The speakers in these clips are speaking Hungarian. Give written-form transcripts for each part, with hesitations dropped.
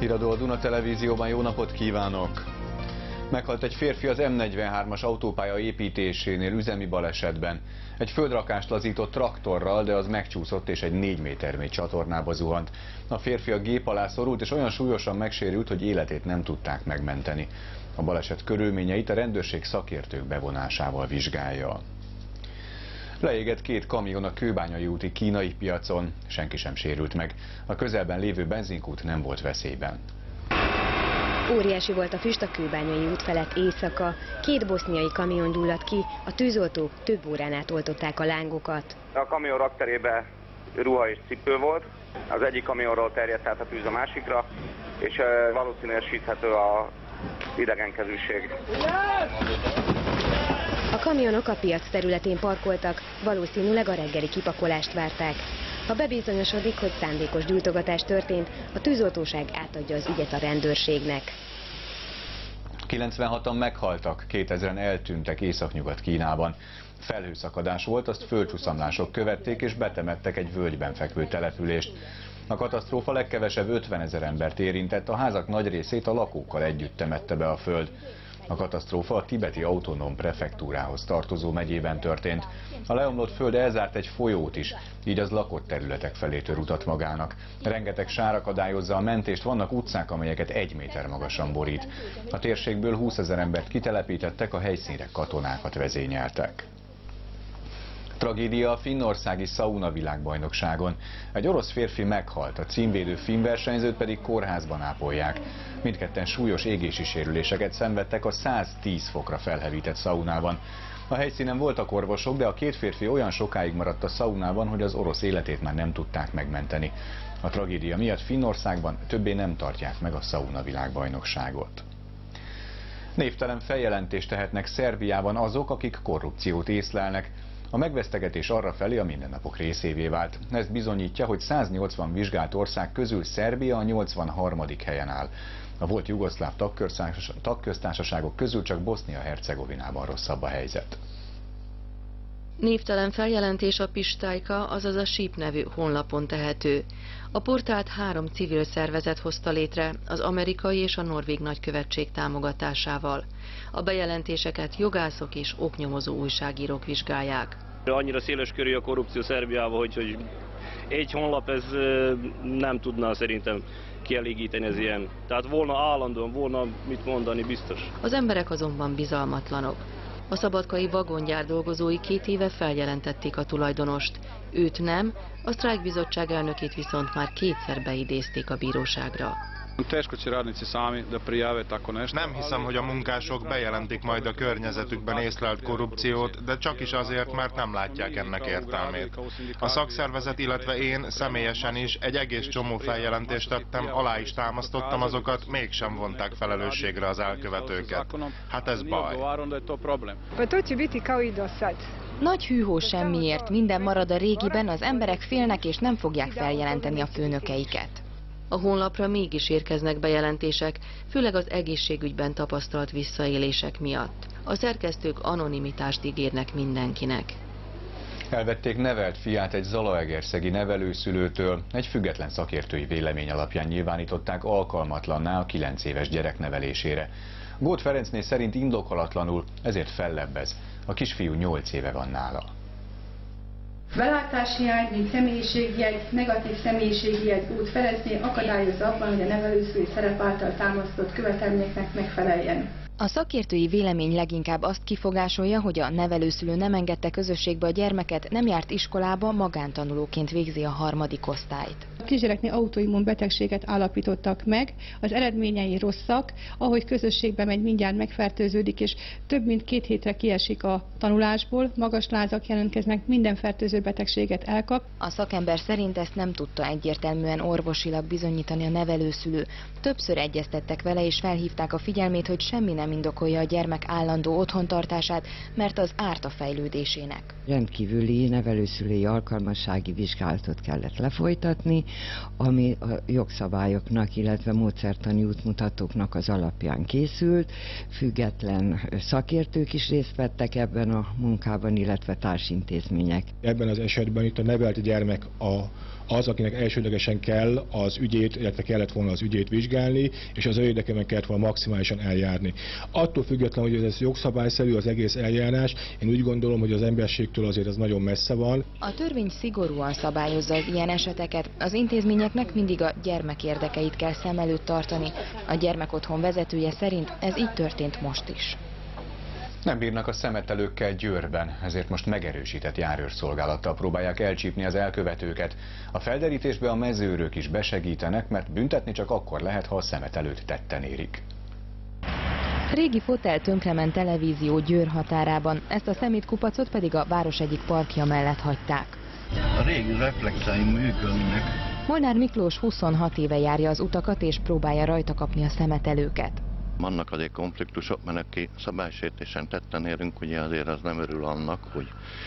Híradó a Duna Televízióban, jó napot kívánok! Meghalt egy férfi az M43-as autópálya építésénél üzemi balesetben. Egy földrakást lazított traktorral, de az megcsúszott és egy 4 méter mély csatornába zuhant. A férfi a gép alá szorult és olyan súlyosan megsérült, hogy életét nem tudták megmenteni. A baleset körülményeit a rendőrség szakértők bevonásával vizsgálja. Leégett 2 kamion a Kőbányai úti kínai piacon, senki sem sérült meg. A közelben lévő benzinkút nem volt veszélyben. Óriási volt a füst a Kőbányai út felett éjszaka. 2 boszniai kamion gyulladt ki, a tűzoltók több órán át oltották a lángokat. A kamion rakterébe ruha és cipő volt, az egyik kamionról terjedt át a tűz a másikra, és valószínűsíthető az idegenkezűség. A kamionok a piac területén parkoltak, valószínűleg a reggeli kipakolást várták. Ha bebizonyosodik, hogy szándékos gyújtogatás történt, a tűzoltóság átadja az ügyet a rendőrségnek. 96-an meghaltak, 2000-en eltűntek Északnyugat Kínában. Felhőszakadás volt, azt földcsúszamlások követték és betemettek egy völgyben fekvő települést. A katasztrófa legkevesebb 50 000 embert érintett, a házak nagy részét a lakókkal együtt temette be a föld. A katasztrófa a tibeti autonóm prefektúrához tartozó megyében történt. A leomlott föld elzárt egy folyót is, így az lakott területek felé tör utat magának. Rengeteg sár akadályozza a mentést, vannak utcák, amelyeket 1 méter magasan borít. A térségből 20 000 embert kitelepítettek, a helyszínre katonákat vezényeltek. Tragédia a finnországi szauna világbajnokságon. Egy orosz férfi meghalt, a címvédő finn versenyzőt pedig kórházban ápolják. Mindketten súlyos égési sérüléseket szenvedtek a 110 fokra felhevített szaunában. A helyszínen voltak orvosok, de a 2 férfi olyan sokáig maradt a szaunában, hogy az orosz életét már nem tudták megmenteni. A tragédia miatt Finnországban többé nem tartják meg a szauna világbajnokságot. Névtelen feljelentést tehetnek Szerbiában azok, akik korrupciót észlelnek. A megvesztegetés arrafelé a mindennapok részévé vált. Ez bizonyítja, hogy 180 vizsgált ország közül Szerbia a 83. helyen áll. A volt jugoszláv tagköztársaságok közül csak Bosznia-Hercegovinában rosszabb a helyzet. Névtelen feljelentés a Pistajka, azaz a SIP nevű honlapon tehető. A portált 3 civil szervezet hozta létre, az amerikai és a norvég nagykövetség támogatásával. A bejelentéseket jogászok és oknyomozó újságírók vizsgálják. Annyira széles körű a korrupció Szerbiában, hogy egy honlap ez nem tudná szerintem kielégíteni az ilyen. Tehát volna állandóan, volna mit mondani biztos. Az emberek azonban bizalmatlanok. A szabadkai vagongyár dolgozói 2 éve feljelentették a tulajdonost. Őt nem, a sztrájkbizottság elnökét viszont már 2-szer beidézték a bíróságra. Nem hiszem, hogy a munkások bejelentik majd a környezetükben észlelt korrupciót, de csak is azért, mert nem látják ennek értelmét. A szakszervezet, illetve én személyesen is egy egész csomó feljelentést tettem, alá is támasztottam azokat, mégsem vonták felelősségre az elkövetőket. Hát ez baj. Nagy hűhó semmiért, minden marad a régiben, az emberek félnek és nem fogják feljelenteni a főnökeiket. A honlapra mégis érkeznek bejelentések, főleg az egészségügyben tapasztalt visszaélések miatt. A szerkesztők anonimitást ígérnek mindenkinek. Elvették nevelt fiát egy zalaegerszegi nevelőszülőtől. Egy független szakértői vélemény alapján nyilvánították alkalmatlanná a 9 éves gyerek nevelésére. Góth Ferencné szerint indokolatlanul, ezért fellebbez. A kisfiú 8 éve van nála. Belátáshiány, mint személyiségjegy, negatív személyiségjegy Góth Ferencné akadályozza abban, hogy a nevelőszülői szerep által támasztott követelményeknek megfeleljen. A szakértői vélemény leginkább azt kifogásolja, hogy a nevelőszülő nem engedte közösségbe a gyermeket, nem járt iskolába, magántanulóként végzi a 3. osztályt. A kisgyereknél autoimmun betegséget állapítottak meg, az eredményei rosszak, ahogy közösségbe megy, mindjárt megfertőződik, és több mint 2 hétre kiesik a tanulásból, magas lázak jelentkeznek, minden fertőző betegséget elkap. A szakember szerint ezt nem tudta egyértelműen orvosilag bizonyítani a nevelőszülő. Többször egyeztettek vele, és felhívták a figyelmét, hogy semmi nem indokolja a gyermek állandó otthontartását, mert az árt a fejlődésének. Rendkívüli nevelőszülői alkalmassági vizsgálatot kellett lefolytatni, ami a jogszabályoknak, illetve módszertani útmutatóknak az alapján készült. Független szakértők is részt vettek ebben a munkában, illetve társintézmények. Ebben az esetben itt a nevelt gyermek az, akinek elsődlegesen kell az ügyét, illetve kellett volna az ügyét vizsgálni, és az ő érdekében kellett volna maximálisan eljárni. Attól függetlenül, hogy ez jogszabályszerű az egész eljárás, én úgy gondolom, hogy az emberségtől azért ez nagyon messze van. A törvény szigorúan szabályozza az ilyen eseteket. Az intézményeknek mindig a gyermek érdekeit kell szem előtt tartani. A gyermekotthon vezetője szerint ez így történt most is. Nem bírnak a szemetelőkkel Győrben, ezért most megerősített járőrszolgálattal próbálják elcsípni az elkövetőket. A felderítésbe a mezőrök is besegítenek, mert büntetni csak akkor lehet, ha a szemetelőt tetten érik. Régi fotel tönkrement televízió Győr határában, ezt a szemétkupacot pedig a város egyik parkja mellett hagyták. A régi reflexeim működnek. Molnár Miklós 26 éve járja az utakat és próbálja rajta kapni a szemetelőket. Vannak azért konfliktusok, mert aki szabálysértésen tetten érünk, ugye azért az nem örül annak, hogy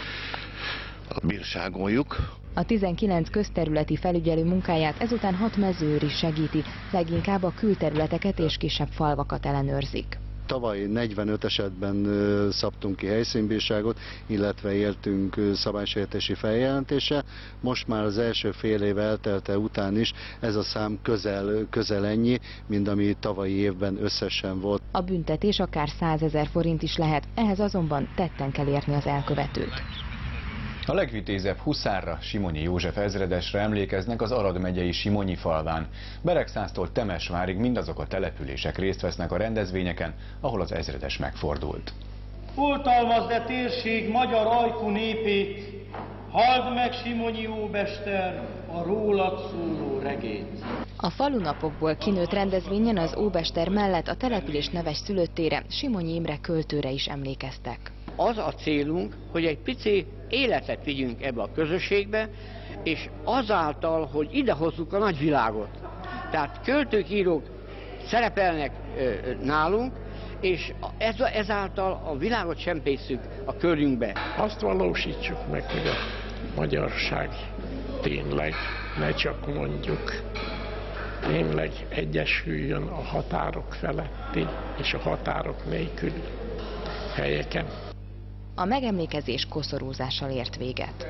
bírságoljuk. A 19 közterületi felügyelő munkáját ezután 6 mezőr is segíti, leginkább a külterületeket és kisebb falvakat ellenőrzik. Tavaly 45 esetben szabtunk ki helyszínbírságot, illetve éltünk szabálysértési feljelentéssel. Most már az első fél év eltelte után is ez a szám közel ennyi, mint ami tavalyi évben összesen volt. A büntetés akár 100 000 forint is lehet, ehhez azonban tetten kell érni az elkövetőt. A legvitézebb huszárra, Simonyi József ezredesre emlékeznek az Arad megyei Simonyi falván. Beregszáztól Temesvárig mindazok a települések részt vesznek a rendezvényeken, ahol az ezredes megfordult. Oltalmazd e térség magyar ajkú népét, halld meg Simonyi óbester a rólad szóló regét. A falunapokból kinőtt rendezvényen az óbester mellett a település neves szülöttére, Simonyi Imre költőre is emlékeztek. Az a célunk, hogy egy pici életet vigyünk ebbe a közösségbe, és azáltal, hogy idehozzuk a nagyvilágot. Tehát költők, írók szerepelnek nálunk, és ezáltal a világot csempészük a körünkbe. Azt valósítsuk meg, hogy a magyarság tényleg, ne csak mondjuk, tényleg egyesüljön a határok feletti és a határok nélküli helyeken. A megemlékezés koszorúzással ért véget.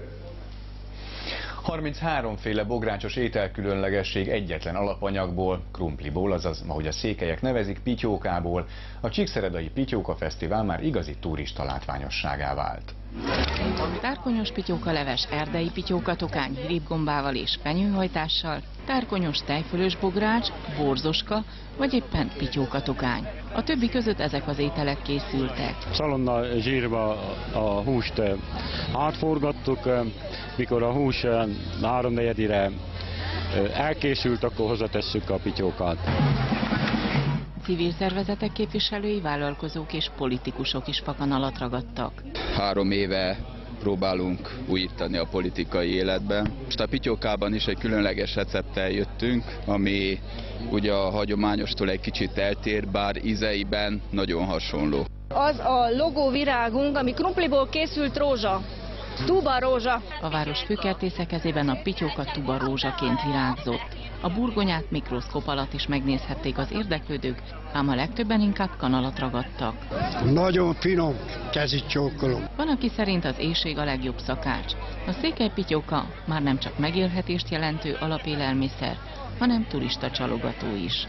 33 féle bográcsos ételkülönlegesség egyetlen alapanyagból, krumpliból, azaz, ahogy a székelyek nevezik, pityókából. A Csíkszeredai Pityóka Fesztivál már igazi turista látványosságá vált. Tárkonyos pityókaleves, erdei pityókatokány, ribgombával és fenyőhajtással, tárkonyos tejfölös bogrács, borzoska vagy éppen pityókatokány. A többi között ezek az ételek készültek. Szalonna zsírba a húst átforgattuk, mikor a hús 3/4-re elkészült, akkor hozzatesszük a pityókat. Civil szervezetek képviselői, vállalkozók és politikusok is fakanalat ragadtak. 3 éve próbálunk újítani a politikai életbe. Most a pityókában is egy különleges recepttel jöttünk, ami ugye a hagyományostól egy kicsit eltér, bár ízeiben nagyon hasonló. Az a logóvirágunk, ami krumpliból készült rózsa. Tubarózsa. A város főkertésze kezében a pityóka tubarózsaként virágzott. A burgonyát mikroszkóp alatt is megnézhették az érdeklődők, ám a legtöbben inkább kanalat ragadtak. Nagyon finom, kezit csókolom. Van, aki szerint az éhség a legjobb szakács. A székely pityóka már nem csak megélhetést jelentő alapélelmiszer, hanem turista csalogató is.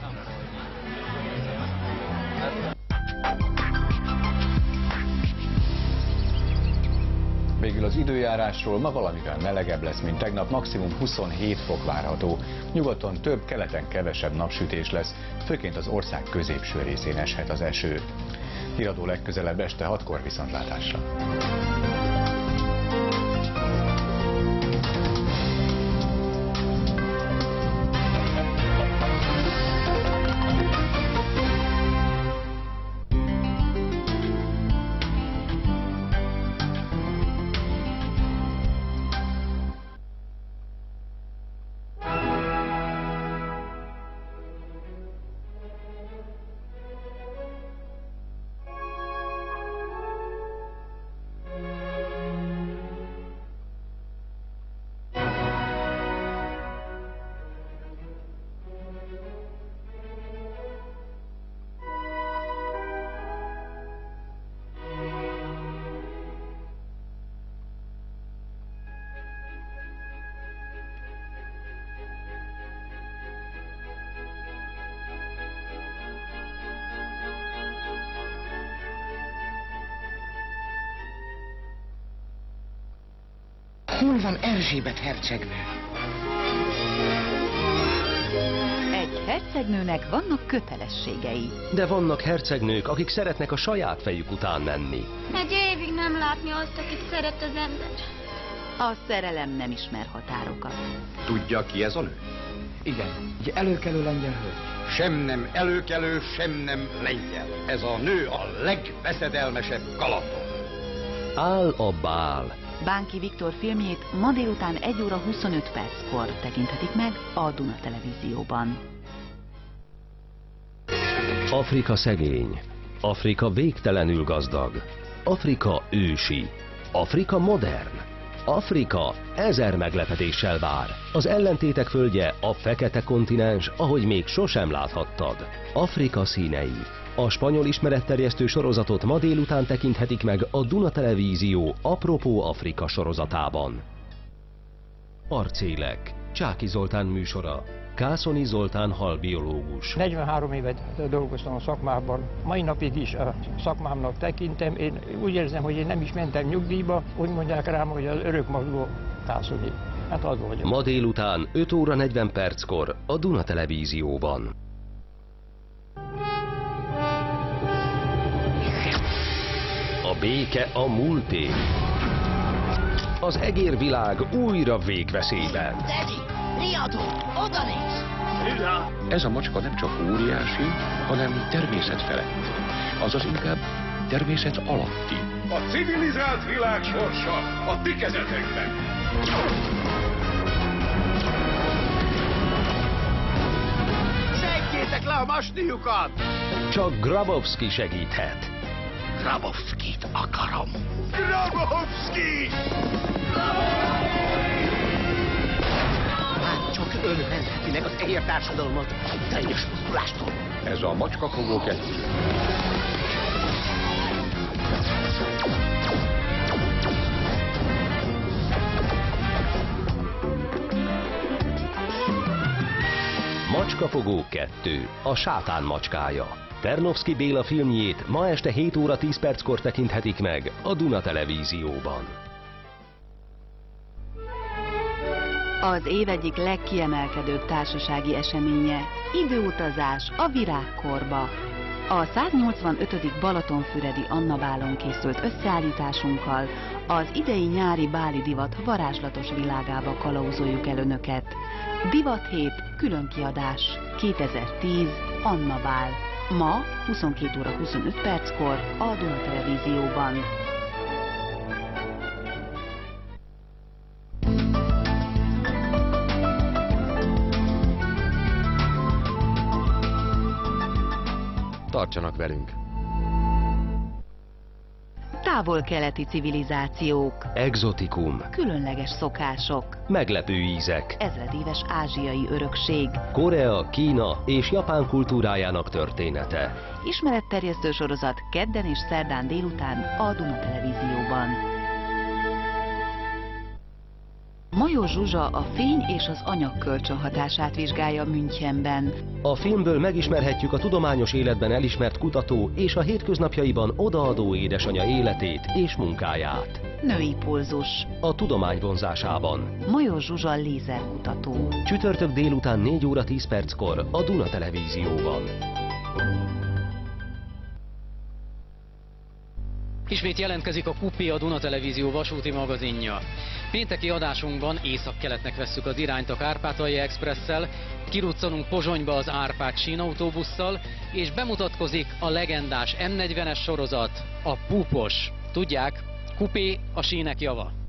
Végül az időjárásról: ma valamivel melegebb lesz, mint tegnap, maximum 27 fok várható. Nyugaton több, keleten kevesebb napsütés lesz, főként az ország középső részén eshet az eső. Híradó legközelebb este 6-kor, viszontlátásra! Hol van Erzsébet hercegnő? Egy hercegnőnek vannak kötelességei. De vannak hercegnők, akik szeretnek a saját fejük után menni. Egy évig nem látni azt, akit szeret az ember. A szerelem nem ismer határokat. Tudja, ki ez a nő? Igen, egy előkelő lengyel hölgy. Sem nem előkelő, sem nem lengyel. Ez a nő a legveszedelmesebb Galaton. Áll a bál. Bánki Viktor filmjét ma délután 1 óra 25 perckor tekinthetik meg a Duna Televízióban. Afrika szegény. Afrika végtelenül gazdag. Afrika ősi. Afrika modern. Afrika 1000 meglepetéssel vár. Az ellentétek földje, a fekete kontinens, ahogy még sosem láthattad. Afrika színei. A spanyol ismeretterjesztő sorozatot ma délután tekinthetik meg a Duna Televízió Apropó Afrika sorozatában. Arcélek. Csáky Zoltán műsora. Kászoni Zoltán halbiológus. 43 évet dolgoztam a szakmában. Mai napig is a szakmámnak tekintem. Én úgy érzem, hogy én nem is mentem nyugdíjba. Úgy mondják rám, hogy az örökmozgó Kászoni. Hát az vagyok. Ma délután 5 óra 40 perckor a Duna Televízióban. A béke a múlté. Az egérvilág újra végveszélyben. Riadó, oda néz! Ez a macska nem csak óriási, hanem természet felett. Azaz inkább természet alatti. A civilizált világ sorsa a ti kezetekben. Szedjétek le a masniukat! Csak Grabowski segíthet. Grabowskit akarom. Grabowski! Hát csak ön mentheti meg az egér társadalmat teljes pusztulástól. Ez a Macskafogó 2. Macskafogó 2. A sátán macskája. Ternovszky Béla filmjét ma este 7 óra 10 perckor tekinthetik meg a Duna Televízióban. Az év egyik legkiemelkedőbb társasági eseménye, időutazás a virágkorba. A 185. Balatonfüredi Anna bálon készült összeállításunkkal az idei nyári báli divat varázslatos világába kalauzoljuk el önöket. Divathét különkiadás 2010 Anna bál. Ma 22 óra 25 perckor a Duna Televízióban. Tartsanak velünk! Távol-keleti civilizációk, Exotikum, különleges szokások, meglepő ízek, ezredéves ázsiai örökség, Korea, Kína és Japán kultúrájának története. Ismeretterjesztő sorozat kedden és szerdán délután a Duna Televízióban. Major Zsuzsa a fény és az anyag kölcsönhatását vizsgálja Münchenben. A filmből megismerhetjük a tudományos életben elismert kutató és a hétköznapjaiban odaadó édesanyja életét és munkáját. Női pulzus. A tudomány vonzásában. Major Zsuzsa lézerkutató. Csütörtök délután 4 óra 10 perckor a Duna Televízióban. Ismét jelentkezik a Kupé, a Duna Televízió vasúti magazinja. Pénteki adásunkban északkeletnek vesszük az irányt a Kárpátalja Expresszel, kiruccanunk Pozsonyba az Árpád sínautóbusszal, és bemutatkozik a legendás M40-es sorozat, a Púpos. Tudják, Kupé a sínek java.